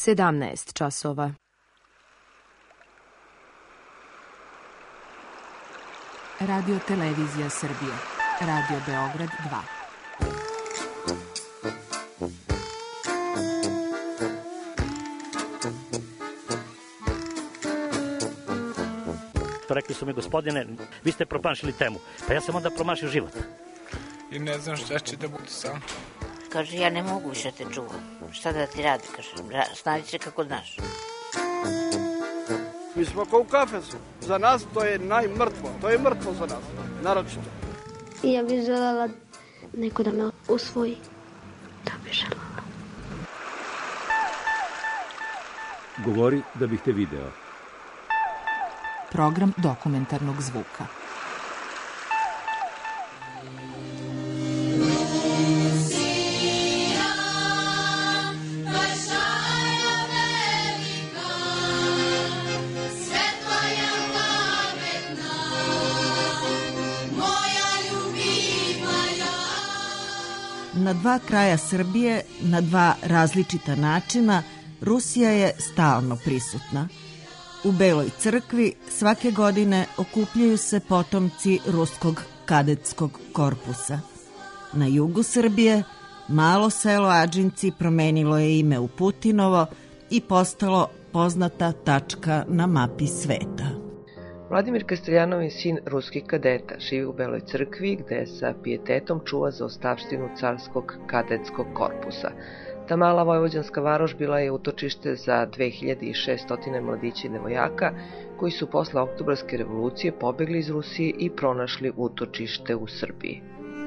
17 časova. Radio Televizija Srbije. Radio Beograd 2. Rekli su mi, gospodine, vi ste promašili temu. Pa ja sam onda promašio život. I ne znam šta će da bude sam. Kaže, ja ne mogu više te čuvam. Šta da ti radi, kaže, snađi se kako znaš. Mi smo kao u kafesu. Za nas to je najmrtvo. To je mrtvo za nas, naročito. I ja bih željela neko da me usvoji. To bih željela. Govori da bih te video. Program dokumentarnog zvuka. Na dva kraja Srbije, na dva različita načina, Rusija je stalno prisutna. U Beloj crkvi svake godine okupljaju se potomci ruskog kadetskog korpusa. Na jugu Srbije malo selo Adžinci promenilo je ime u Putinovo i postalo poznata tačka na mapi sveta. Vladimir Kasteljanov je sin ruskih kadeta, živi u Beloj crkvi gde sa pijetetom čuva zaostavštinu carskog kadetskog korpusa. Ta mala vojvođanska varoš bila je utočište za 2600 mladića i devojaka koji su posle Oktobarske revolucije pobegli iz Rusije i pronašli utočište u Srbiji.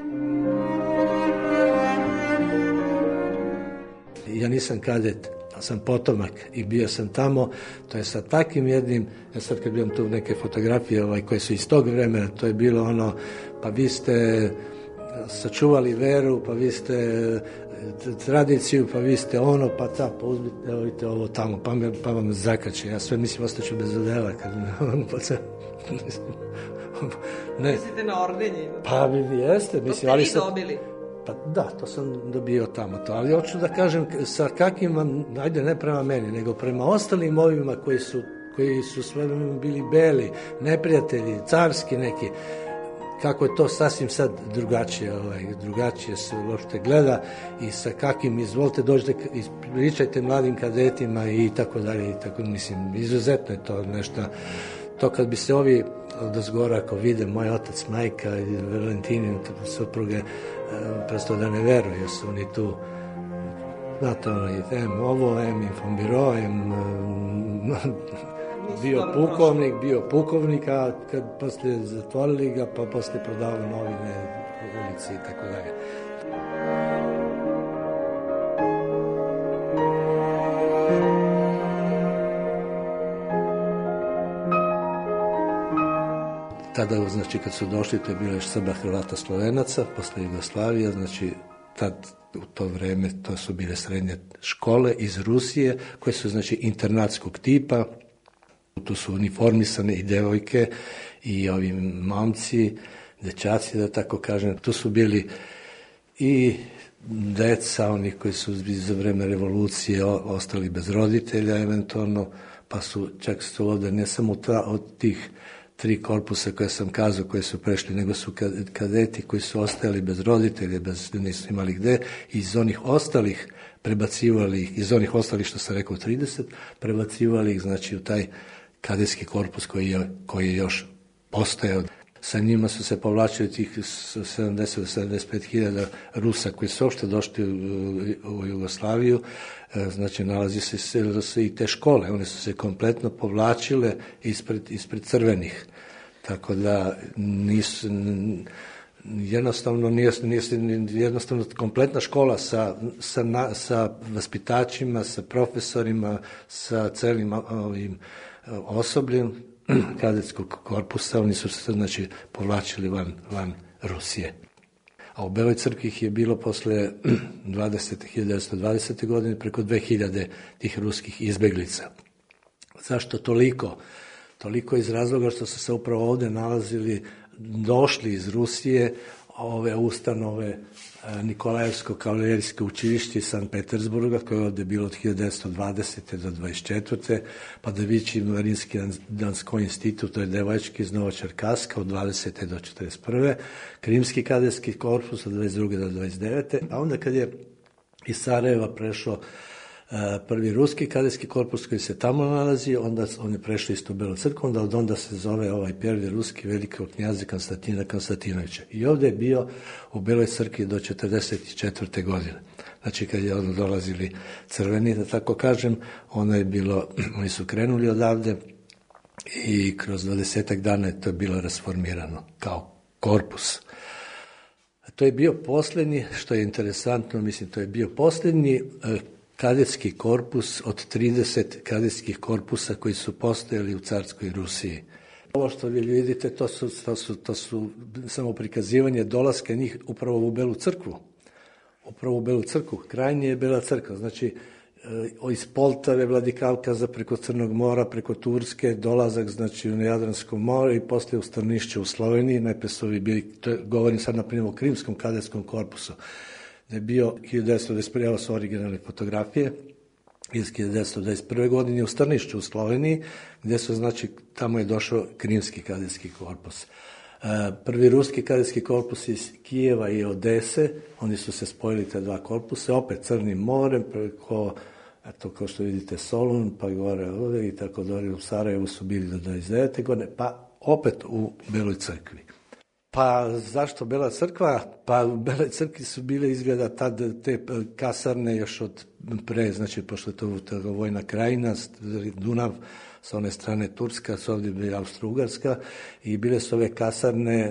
Ja nisam kadet, ali sam potomak i bio sam tamo, to je sa takvim jednim, ja sad kad gledam tu neke fotografije koje su iz tog vremena, to je bilo ono, pa vi ste sačuvali veru, pa vi ste tradiciju, pa vi ste ono, pa uzmite, evo vidite ovo tamo, pa vam zakače. Ja sve mislim, ostaću bez odela. Mislite na ordenje? Pa vi jeste. To ste vi dobili? Pa da, to sam dobio tamo to. Ali hoću da kažem sa kakvim vam, ajde ne prema meni, nego prema ostalim ovima koji su sve bili beli, neprijatelji, carski neki, kako je to sasvim sad drugačije se uopšte gleda i sa kakvim, izvolite dođete, pričajte mladim kadetima i tako dalje, mislim, izuzetno je to nešto, to kad bi se ovi odozgora, ako vide moj otac, majka i Valentinin, supruge, prosto da ne veruju, jer su oni tu, znate, ovo, Infombiro, bio pukovnik, a kad posle zatvorili ga, pa posle prodavao novine u ulici i tako dalje. Tada, znači, kad su došli, to je bilo još Srba, Hrvata, Slovenaca, posle Jugoslavije, znači, tad u to vreme to su bile srednje škole iz Rusije, koje su, znači, internatskog tipa. Tu su uniformisane i devojke i ovi momci, dečaci, da tako kažem. Tu su bili i deca, oni koji su za vreme revolucije ostali bez roditelja eventualno, pa su čak ovde ne samo od tih 3 korpusa koje sam kazao, koje su prešli, nego su kadeti koji su ostajali bez roditelja, nisu imali gde, iz onih ostalih prebacivali ih, iz onih ostalih što sam rekao 30, prebacivali ih, znači, u taj kadetski korpus koji je još postojao. Sa njima su se povlačili tih 70-75 hiljada Rusa koji su uopšte došli u Jugoslaviju, znači nalazi se i te škole, one su se kompletno povlačile ispred crvenih, tako da nisu, jednostavno kompletna škola sa vaspitačima, sa profesorima, sa celim ovim osobljem kadetskog korpusa, oni su se, znači, povlačili van Rusije. A u Beloj crkvi ih je bilo posle 1920. godine preko 2000 tih ruskih izbeglica. Zašto toliko? Toliko iz razloga što su se upravo ovde nalazili, došli iz Rusije, ove ustanove Nikolajevsko kavalerijsko učilište iz Sankt Petersburga, koje je ovde bilo od 1920. do 24. pa Davići Marinski Dansko institut, to je devački iz Novočerkaska od 20. do 41. Krimski kadetski korpus od 22. do 29. A onda kad je iz Sarajeva prešao prvi ruski kadetski korpus koji se tamo nalazi, onda on je prešao isto u Belu crkvu, onda se zove ovaj prvi ruski velikog knjaza Konstantina Konstantinovića. I ovde je bio u Beloj crkvi do 44. godine. Znači kad je onda dolazili crveni, da tako kažem, oni su krenuli odavde i kroz 20 dana je to bilo rasformirano kao korpus. To je bio poslednji, što je interesantno, mislim, to je bio poslednji kadetski korpus od 30 kadetskih korpusa koji su postojali u carskoj Rusiji. Ovo što vi vidite, to su samo prikazivanje dolaska njih upravo u Belu crkvu. Upravo u Belu crkvu. Krajnje je Bela crkva. Znači, iz Poltave, Vladikavkaza, preko Crnog mora, preko Turske, dolazak, znači, na Jadransko more i posle u Strnišće u Sloveniji. Najpre su ovi bili, govorim sad na primjer o Krimskom kadetskom korpusu, da je bio 1921. Evo su originalne fotografije iz 1921. godine u Strnišću u Sloveniji, gde su, znači, tamo je došao Krimski kadetski korpus. Prvi ruski kadetski korpus iz Kijeva i Odese, oni su se spojili te dva korpuse, opet Crnim morem, preko, eto, kao što vidite, Solun, pa gore ovde i tako dalje, u Sarajevu su bili do 29. godine, pa opet u Beloj crkvi. Pa zašto Bela crkva? Pa u Beloj crkvi su bile izgleda tad te kasarne još od pre, znači pošto je to vojna krajina, Dunav, sa one strane Turska, sa ovdje bila Austro-Ugarska i bile su ove kasarne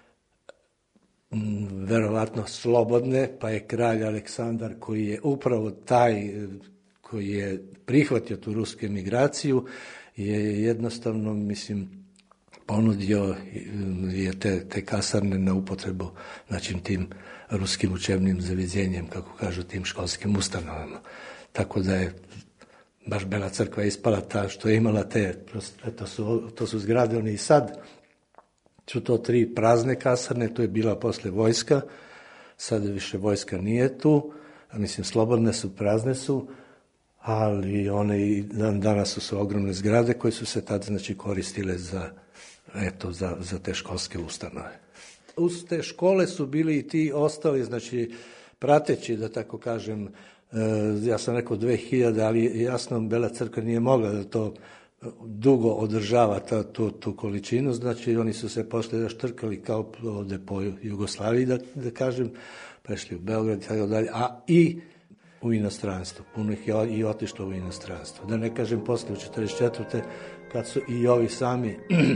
verovatno slobodne, pa je kralj Aleksandar koji je upravo taj koji je prihvatio tu rusku emigraciju je jednostavno, mislim, ponudio je te kasarne na upotrebu, znači tim ruskim učebnim zaviđenjem, kako kažu, tim školskim ustanovama. Tako da je baš Bela crkva ispala ta što je imala to su zgrade, oni i sad su to 3 prazne kasarne, to je bila posle vojska, sad više vojska nije tu, a mislim slobodne su, prazne su, ali one i danas su ogromne zgrade koje su se tad, znači, koristile za te školske ustanove. Uz te škole su bili i ti ostali, znači, prateći, da tako kažem, ja sam rekao 2000, ali jasno Bela crkva nije mogla da to dugo održava tu količinu, znači oni su se posle raštrkali kao ovde po Jugoslaviji, da kažem, prešli u Beograd i tako dalje, a i u inostranstvo, puno ih je i otišlo u inostranstvo. Da ne kažem posle u 44. kad su i ovi sami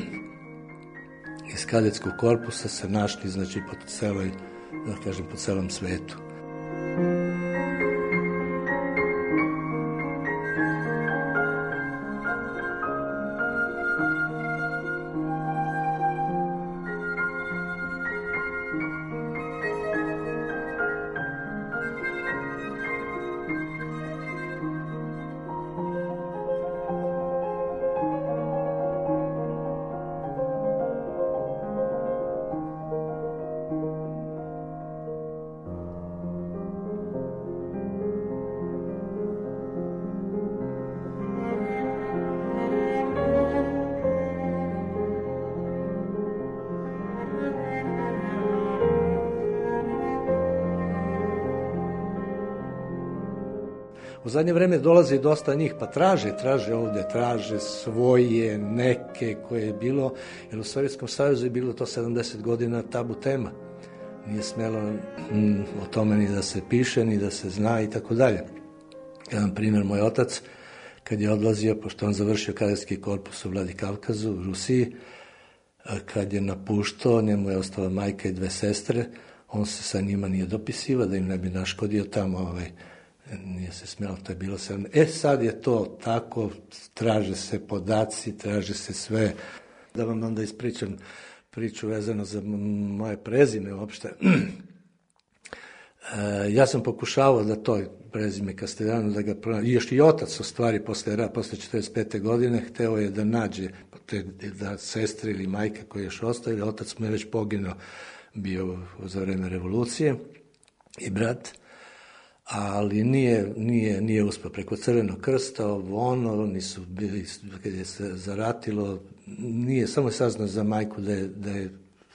iz kadetskog korpusa se našli, znači, po celom svetu. U zadnje vreme dolazi dosta njih, pa traže ovde, traže svoje neke koje je bilo, jer u Sovjetskom savezu je bilo to 70 godina tabu tema. Nije smelo o tome ni da se piše, ni da se zna i tako dalje. Jedan primjer, moj otac, kad je odlazio, pošto on završio kadetski korpus u Vladikavkazu, u Rusiji, kad je napuštao, njemu je ostala majka i 2 sestre, on se sa njima nije dopisivao, da im ne bi naškodio tamo, nije se smjelo, to je bilo 7. Sad je to tako, traže se podaci, traže se sve. Da vam onda ispričam priču vezano za moje prezime uopšte. Ja sam pokušavao da to prezime Castellano, da ga pronađe. Još i otac, u stvari, posle 45. godine, hteo je da nađe da sestre ili majka koja je još ostao, otac mu je već poginuo bio za vreme revolucije i brat, ali nije uspio preko Crvenog krsta, oni su bili, kad je se zaratilo, samo je saznao za majku da je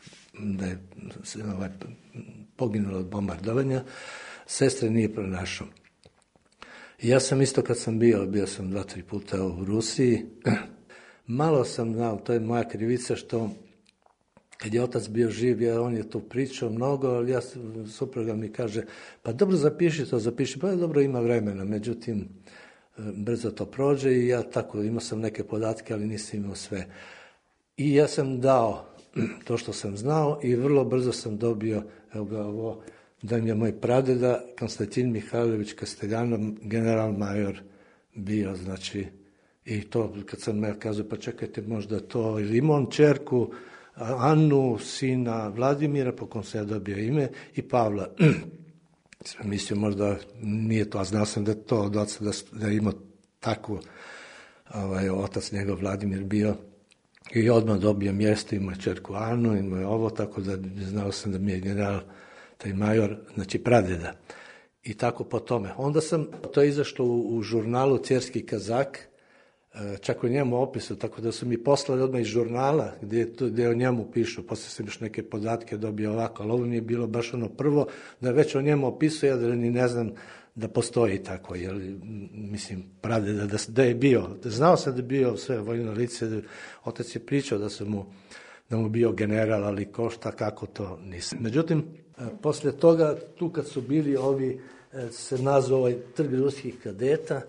poginula od bombardovanja, sestre nije pronašao. Ja sam isto kad sam bio sam 2-3 puta u Rusiji, malo sam znao, to je moja krivica što kad je otac bio živ, on je tu pričao mnogo, ali supruga mi kaže, pa dobro zapiši, pa dobro ima vremena, međutim brzo to prođe i ja tako imao sam neke podatke, ali nisam imao sve. I ja sam dao to što sam znao i vrlo brzo sam dobio, evo ga ovo, da mi je moj pradeda Konstantin Mihajlović Kasteljanov, general major bio, znači, i to kad sam me kazao, pa čekajte možda to, ili imao on čerku, Annu, sina Vladimira, po kom sam ja dobio ime, i Pavla. Sam mislio možda nije to, a znao sam da je to od oca, da je imao takvu, otac njegov Vladimir bio, i odmah dobio mjesto, imao je čerku Anu, imao je ovo, tako da znao sam da mi je general, taj major, znači pradeda. I tako po tome. Onda to je izašlo u žurnalu Cjerski Kazak, čak o njemu opisu, tako da su mi poslali odmah iz žurnala gdje o njemu pišu, poslije sam još neke podatke dobio ovako, ali ovo mi je bilo baš ono prvo, da već o njemu opisuje, da ni ne znam da postoji tako, jer mislim, pradeda da je bio, znao sam da je bio sve vojno lice, otac je pričao da mu bio general, ali ko šta, kako to nisam. Međutim, poslije toga, tu kad su bili ovi, se nazvao trg ruskih kadeta,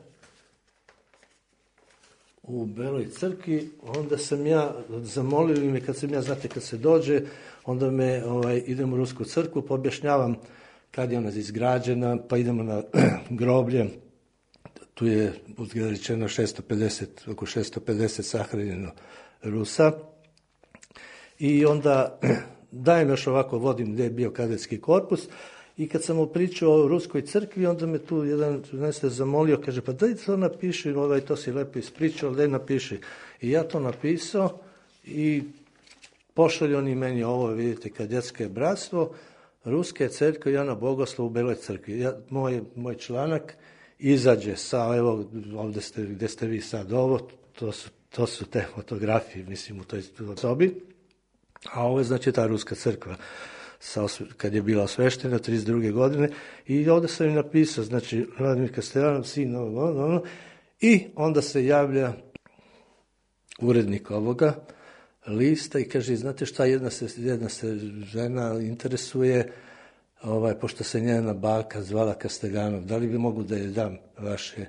u Beloj crkvi, onda sam ja zamolio me, kad se dođe, onda me idem u Rusku crkvu, pa objašnjavam kad je ona izgrađena, pa idemo na groblje, tu je rečeno oko 650 sahranjeno Rusa, i onda dajem još ovako, vodim gdje je bio kadetski korpus, i kad sam mu pričao o Ruskoj crkvi, onda me tu jedan zamolio, kaže, pa daj to napiši, to si lepo ispričao, daj napiši. I ja to napisao i pošalju oni meni ovo, vidite, kadetsko bratstvo, Ruske crkve Jana Bogoslova u Beloj crkvi. Moj članak izađe sa, evo, ovdje gdje ste vi sad ovo, to su te fotografije, mislim, u toj sobi, a ovo je znači ta Ruska crkva. Kad je bila osveštena 32. godine, i ovdje sam im napisao, znači, Vladimir Kasteljanov, sin, i onda se javlja urednik ovoga lista i kaže, znate šta, jedna se žena interesuje, pošto se njena baka zvala Kasteljanov, da li bi mogu da je dam vaše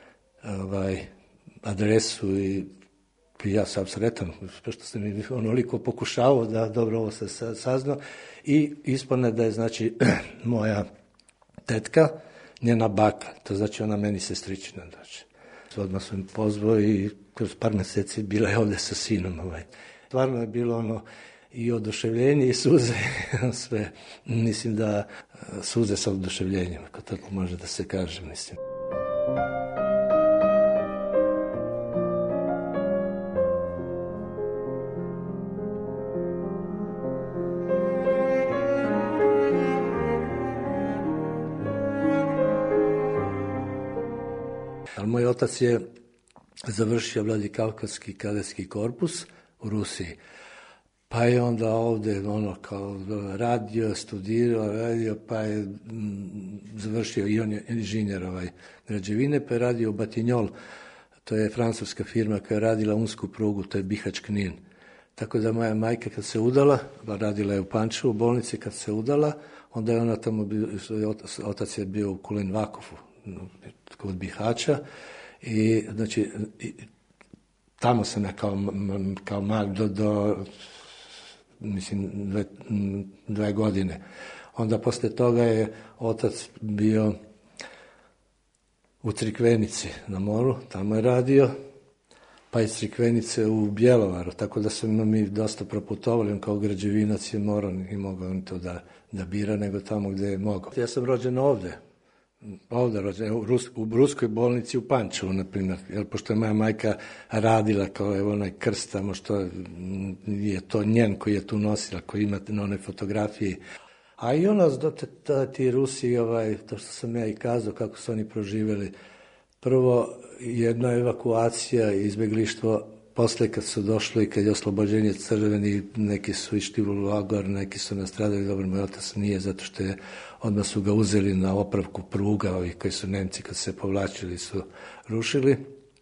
adresu, i ja sam sretan, pošto sam mi onoliko pokušavao da dobro ovo se saznao, i ispane da je, znači, moja tetka, njena baka, to znači ona meni sestričina, znači. Odmah sam pozvao i kroz par mjeseci bila je ovdje sa sinom. Stvarno je bilo i oduševljenje i suze, sve. Mislim da suze sa oduševljenjem, ako tako može da se kaže, mislim. Ali moj otac je završio Vladikavkazski kadetski korpus u Rusiji. Pa je onda ovdje kao studirao, pa je završio, i on je inženjer građevine, pa je radio u Batignolles, to je francuska firma koja je radila unsku prugu, to je Bihać-Knin. Tako da moja majka kad se udala, radila je u Pančevu u bolnici, kad se udala, onda je ona tamo, otac je bio u Kulenvakovu, kod Bihaća, i znači tamo sam ja kao mal do mislim 2 godine. Onda poslije toga je otac bio u Crikvenici na moru, tamo je radio, pa iz Crikvenice u Bjelovaru, tako da smo mi dosta proputovali, on kao građevinac je morao i mogao on to da bira, nego tamo gdje je mogao. Ja sam rođen ovdje, Ovdje rođen, u ruskoj bolnici u Pančevu, na primjer, jer pošto je moja majka radila kao evo onaj krst tamo što je to njen koji je tu nosila, koji imate na onoj fotografiji. A i ono, ti Rusi, to što sam ja i kazao, kako su oni proživjeli. Prvo, jedna evakuacija i izbjeglištvo, posle kad su došli, kad je oslobođenje crveni, neki su išli u logor, neki su nastradali, dobro, moj otac nije, zato što je, odmah su ga uzeli na opravku pruga, ovi koji su Nemci kad se povlačili su rušili.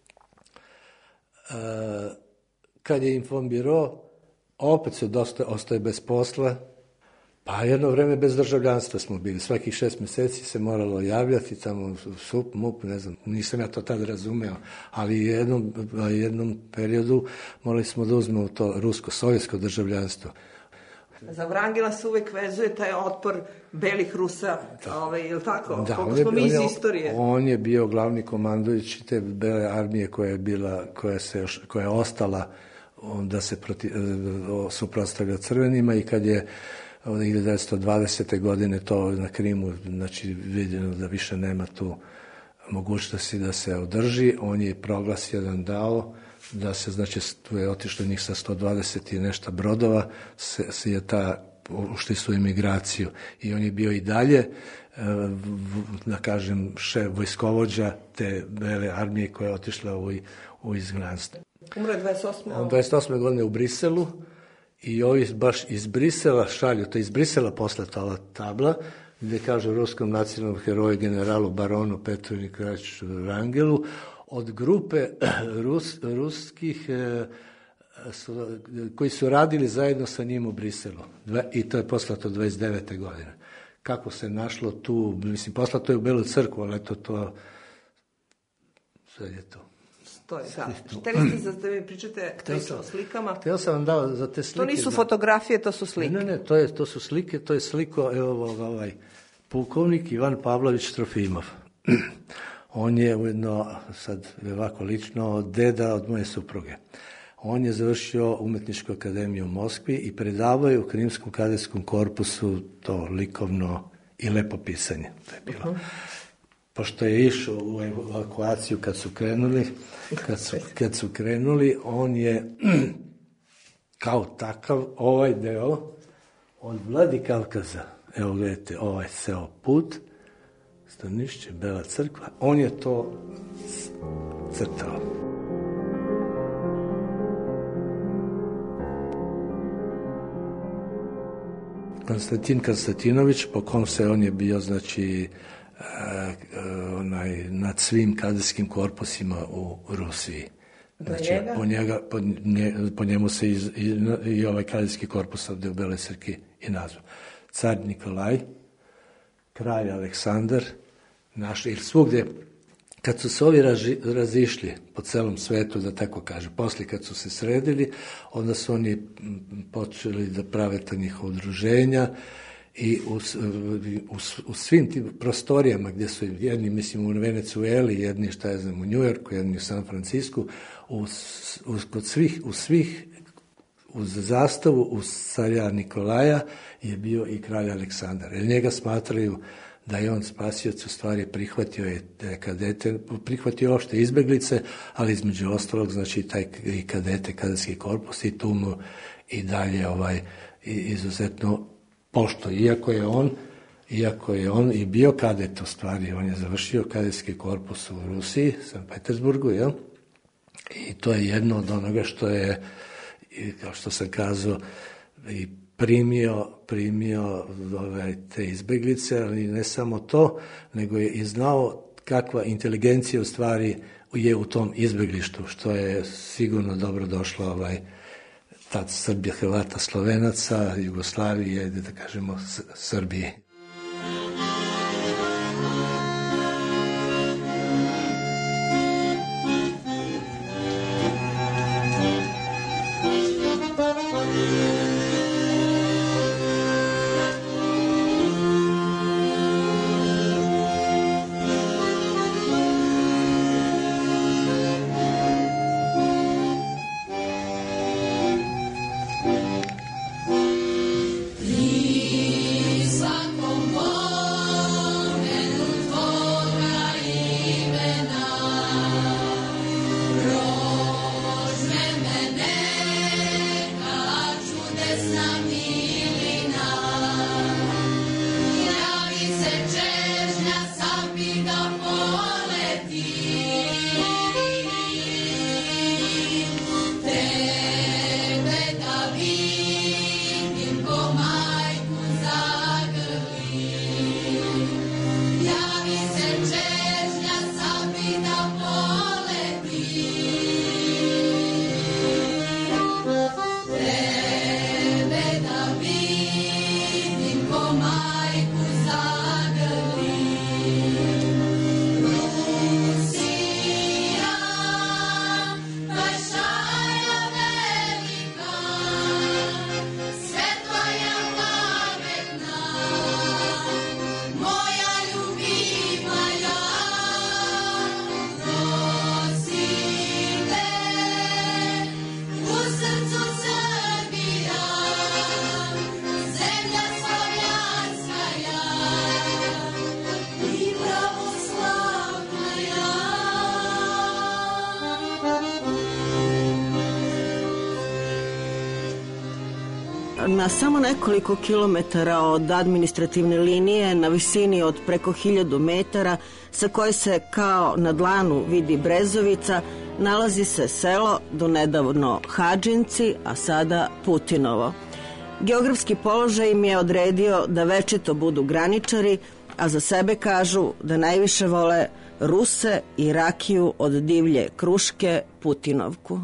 Kad je Informbiro, opet se ostaje bez posla, pa jedno vreme bez državljanstva smo bili. Svakih 6 mjeseci se moralo javljati tamo SUP, MUP, ne znam, nisam ja to tad razumeo, ali jednom periodu morali smo da uzmemo to rusko-sovjetsko državljanstvo. Za Vrangela se uvek vezuje taj otpor belih Rusa, je li tako? Da, koliko smo mi iz istorije. On je bio glavni komandujući te bele armije koja je ostala da se suprotstavlja crvenima i kad je 1920. godine to na Krimu, znači vidjeno da više nema tu mogućnosti da se održi, on je proglas jedan dao da se, znači, tu je otišlo njih sa 120 i nešto brodova, ušli su u imigraciju i on je bio i dalje, da kažem, šef vojskovođa te bele armije koja je otišla u izgnanstvo. Umro je 28. On 28. godine u Briselu i ovi baš iz Brisela šalju, to je iz Brisela poslata ova tabla, gdje kaže ruskom nacionalnom heroju generalu baronu Petru Nikolajeviću Vrangelu, od grupe ruskih koji su radili zajedno sa njim u Briselu. I to je poslato 29. godine. Kako se našlo tu, mislim, poslato je u Belu crkvu, ali to sve je to. Hteli ste da mi pričate o slikama? Htio sam vam dao za te slike. To nisu fotografije, to su slike. Ne, to su slike, to je sliko, evo pukovnik Ivan Pavlović Trofimov. On je ujedno, sad ovako lično, deda od moje supruge. On je završio Umetničku akademiju u Moskvi i predavao je u Krimskom kadetskom korpusu to likovno i lepo pisanje. To je bilo. Pošto je išao u evakuaciju kad su krenuli, on je kao takav ovaj deo od Vladikavkaza, evo gledajte, ovaj ceo put, Stanišće, Bela crkva, on je to crtao. Konstantin Konstantinović, po kom se on je bio, znači, nad svim kadetskim korpusima u Rusiji. Znači, po njemu se i ovaj kadetski korpus ovdje u Beloj crkvi i nazva. Car Nikolaj, kralj Aleksandar, ili svugdje, kad su se ovi razišli po celom svetu, da tako kaže, poslije kad su se sredili, onda su oni počeli da prave ta njihova udruženja i u svim tim prostorijama gdje su jedni, mislim, u Venecueli, jedni, šta ja znam, u Njujorku, jedni u San Francisku, u svih uz zastavu, uz carja Nikolaja je bio i kralj Aleksandar. Jer njega smatraju da je on spasioc, u stvari prihvatio je kadete, prihvatio opšte izbeglice, ali između ostalog, znači, taj i kadete, kadetski korpus, i tu mu i dalje izuzetno pošto, iako je on i bio kadet, u stvari, on je završio kadetski korpus u Rusiji, San Petersburgu, jel? I to je jedno od onoga što je, kao što sam kazao, i primio te izbeglice, ali ne samo to, nego je i znao kakva inteligencija u stvari je u tom izbeglištu, što je sigurno dobro došlo tad Srbija, Hrvata, Slovenaca, Jugoslavije, da kažemo Srbije. Lisa na samo nekoliko kilometara od administrativne linije na visini od preko 1000 metara, sa koje se kao na dlanu vidi Brezovica, nalazi se selo do nedavno Hadžinci, a sada Putinovo. Geografski položaj im je odredio da večito budu graničari, a za sebe kažu da najviše vole Ruse i rakiju od divlje kruške Putinovku.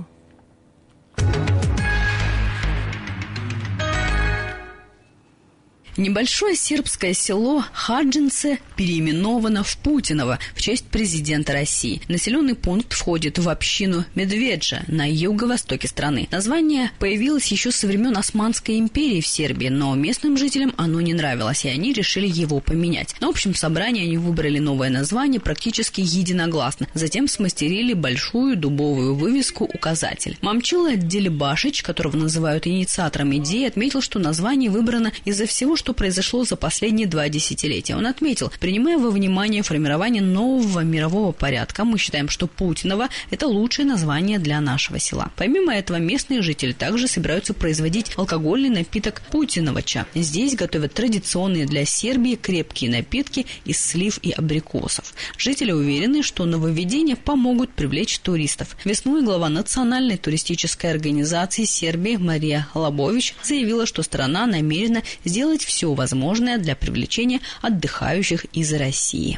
Небольшое сербское село Хаджинце переименовано в Путиново в честь президента России. Населенный пункт входит в общину Медведжа на юго-востоке страны. Название появилось еще со времен Османской империи в Сербии, но местным жителям оно не нравилось, и они решили его поменять. На общем собрании они выбрали новое название практически единогласно. Затем смастерили большую дубовую вывеску-указатель. Момчила Делибашич, которого называют инициатором идеи, отметил, что название выбрано из-за всего, что произошло за последние 2 десятилетия. Он отметил, принимая во внимание формирование нового мирового порядка, мы считаем, что Путиново – это лучшее название для нашего села. Помимо этого, местные жители также собираются производить алкогольный напиток Путиновача. Здесь готовят традиционные для Сербии крепкие напитки из слив и абрикосов. Жители уверены, что нововведения помогут привлечь туристов. Весной глава Национальной туристической организации Сербии Мария Лабович заявила, что страна намерена сделать все возможное для привлечения отдыхающих из России.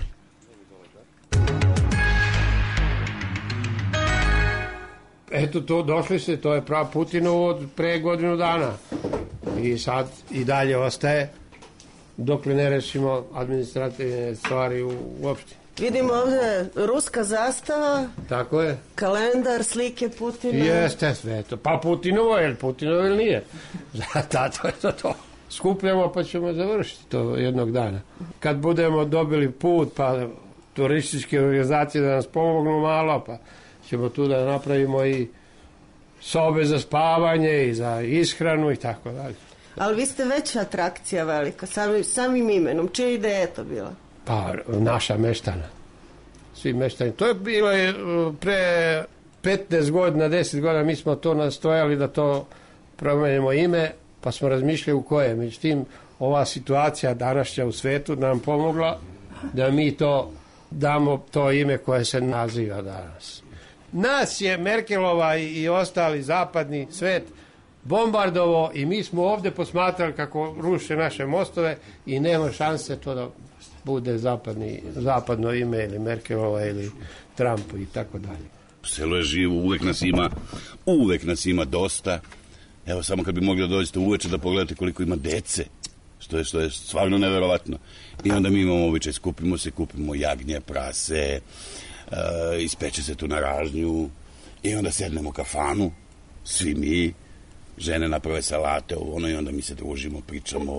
Eto, to došli se, to je prav Putinovo od pre godinu dana. I sad i dalje ostaje dok ne rešimo administrativne stvari uopšte. Vidimo ovde ruska zastava. Tako je. Kalendar, slike Putina. Jeste sve to. Pa Putinovo ili nije. Zato je to. Skupljamo pa ćemo završiti to jednog dana. Kad budemo dobili put, pa turističke organizacije da nas pomognu malo, pa ćemo tu da napravimo i sobe za spavanje i za ishranu i tako dalje. Ali vi ste već atrakcija velika, samim imenom. Čija ideja je to bila? Pa naša meštana. Svi meštani. To je bilo pre 15 godina, 10 godina, mi smo to nastojali da to promenimo ime, pa smo razmišljali u koje. Međutim, ova situacija današnja u svetu nam pomogla da mi to damo to ime koje se naziva danas. Nas je Merkelova i ostali zapadni svet bombardovo i mi smo ovde posmatrali kako ruše naše mostove i nema šanse to da bude zapadno ime ili Merkelova ili Trump i tako dalje. Selo je živo, uvek nas ima dosta. Evo, samo kad bi mogli da dođete uveče da pogledate koliko ima dece, što je stvarno neverovatno. I onda mi imamo običaj, kupimo jagnje, prase, ispeče se tu na ražnju i onda sednemo u kafanu, svi mi, žene naprave salate, i onda mi se družimo, pričamo,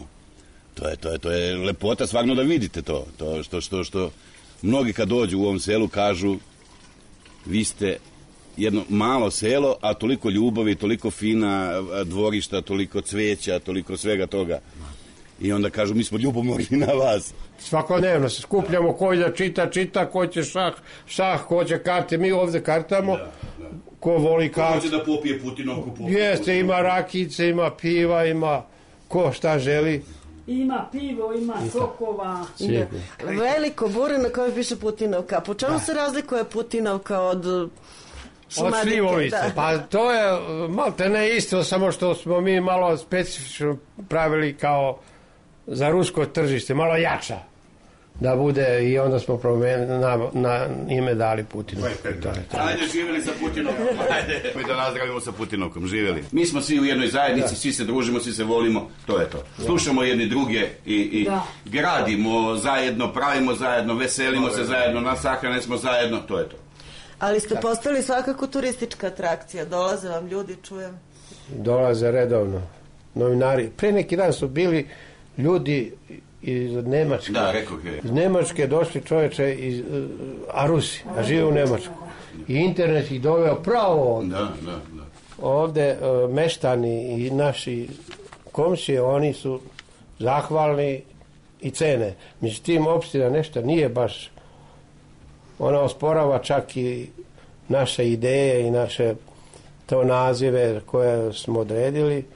To je lepota stvarno da vidite to. Što mnogi kad dođu u ovom selu kažu, vi ste jedno malo selo, a toliko ljubavi, toliko fina dvorišta, toliko cveća, toliko svega toga. I onda kažu, mi smo ljubomorni na vas. Svakodnevno se skupljamo, ko da čita, ko će šah, ko će karte, mi ovde kartamo, ko voli karte. Ko hoće da popije Putinovku, popije. Jeste, ima rakice, ima piva, ima ko šta želi. Ima pivo, ima sokova. Veliko bure na kojoj piše Putinovka. Po čemu se razlikuje Putinovka od Šumadike? Od Slivovice. Pa to je malte ne isto, samo što smo mi malo specifično pravili kao za rusko tržište, malo jača da bude i onda smo na ime dali Putinovku. Ajde, živjeli sa Putinovkom. Ajde, mi da nazdravimo sa Putinovkom, živjeli. Mi smo svi u jednoj zajednici, svi se družimo, svi se volimo, to je to. Slušamo jedni druge i gradimo zajedno, pravimo zajedno, veselimo se zajedno, nasahrane smo zajedno, to je to. Ali ste postali svakako turistička atrakcija, dolaze vam ljudi, čujem. Dolaze redovno, novinari. Pre neki dan su bili ljudi iz Nemačke. Da, rekao je. Iz Nemačke došli čoveče a Rusi, a žive u Nemačku. I internet ih doveo pravo ovde. Da. Ovde meštani i naši komšije, oni su zahvalni i cene. Međutim, opština nešto nije baš, ona osporava čak i naše ideje i naše to nazive koje smo odredili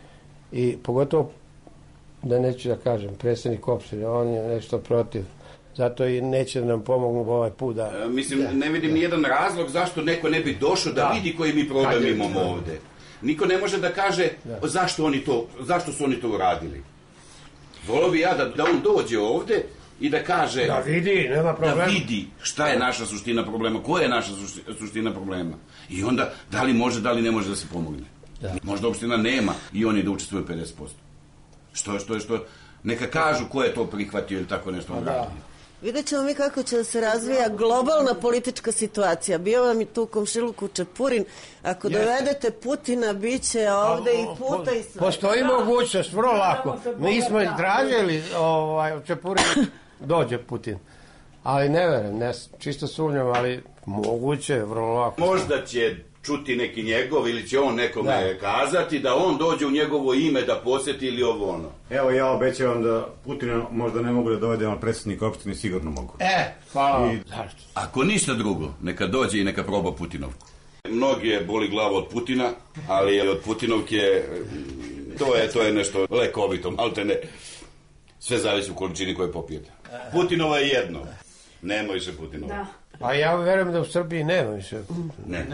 I pogotovo, da neću da kažem, predsjednik opštine, on je nešto protiv. Zato i neće da nam pomognu ovaj put. Mislim, ne vidim nijedan razlog zašto neko ne bi došao da vidi koji mi problem imamo ovde. Niko ne može da kaže zašto su oni to uradili. Volio bi ja da on dođe ovde i da kaže... Da vidi, nema problema. Da vidi šta je naša suština problema, koja je naša suština problema. I onda, da li može, da li ne može da se pomogne. Da. Možda opština nema i oni da učestvuju 50%. Što, neka kažu ko je to prihvatio ili tako nešto uradio. Vidjet ćemo mi kako će da se razvija globalna politička situacija. Bio vam i tu u komšiluku Čepurin. Ako dovedete Putina, bit će ovde i puta i sve. Postoji mogućnost, vrlo lako. Mi smo tražili u Čepurinu dođe Putin. Ali ne verujem, čisto sumnjam, ali moguće, vrlo lako. Možda će čuti neki njegov ili će on nekome kazati da on dođe u njegovo ime da posjeti ili ovo ono. Evo, ja obećavam da Putina možda ne mogu da dovedem, ali predsjednik opštine sigurno mogu. Hvala. Ako ništa drugo, neka dođe i neka proba Putinovku. Mnogi boli glava od Putina, ali od Putinovke to je nešto lekovito, malte ne. Sve zavisi u količini koje popijete. Putinova je jedno. Nema više Putinova. Da. A ja verujem da u Srbiji nema više. Ne.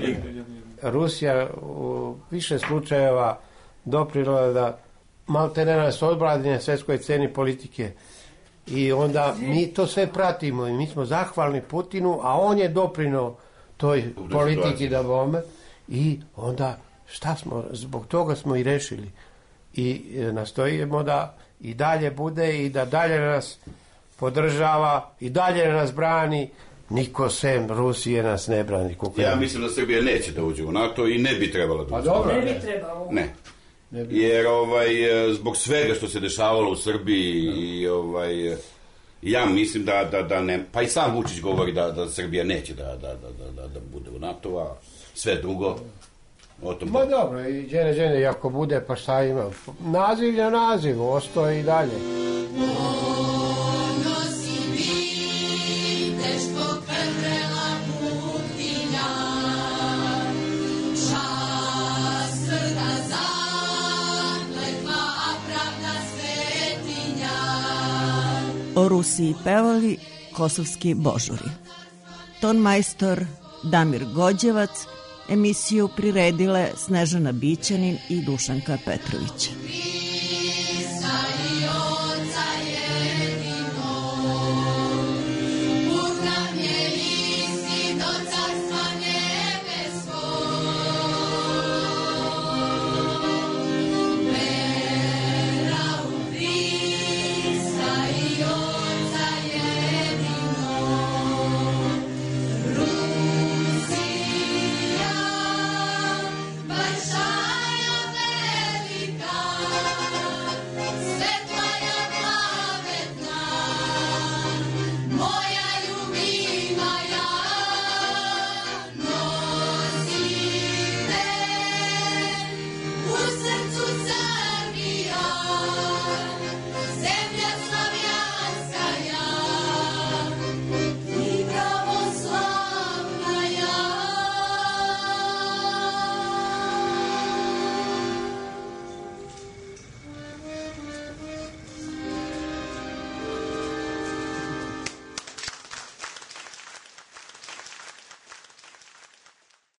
Rusija u više slučajeva doprinela da malte ne nas odbrani na svjetskoj ceni politike. I onda mi to sve pratimo i mi smo zahvalni Putinu, a on je doprinao toj politiki da bome. I onda šta smo, zbog toga smo i rešili. I nastojimo da i dalje bude i da dalje nas podržava i dalje nas brani. Niko sem Rusije nas ne brani. Ja mislim da Srbija neće da uđe u NATO i ne bi trebala da uđe. Pa dobro. Ne bi trebalo. Ne. Jer zbog svega što se dešavalo u Srbiji i ja mislim da ne, pa i sam Vučić govori da Srbija neće da bude u NATO, a sve drugo o tom. Ma dobro, i džene, ako bude, pa šta ima? Naziv je naziv, ostoji i dalje. O Rusiji pevali kosovski božuri. Ton majstor Damir Gođevac, emisiju priredile Snežana Bićanin i Dušanka Petrović.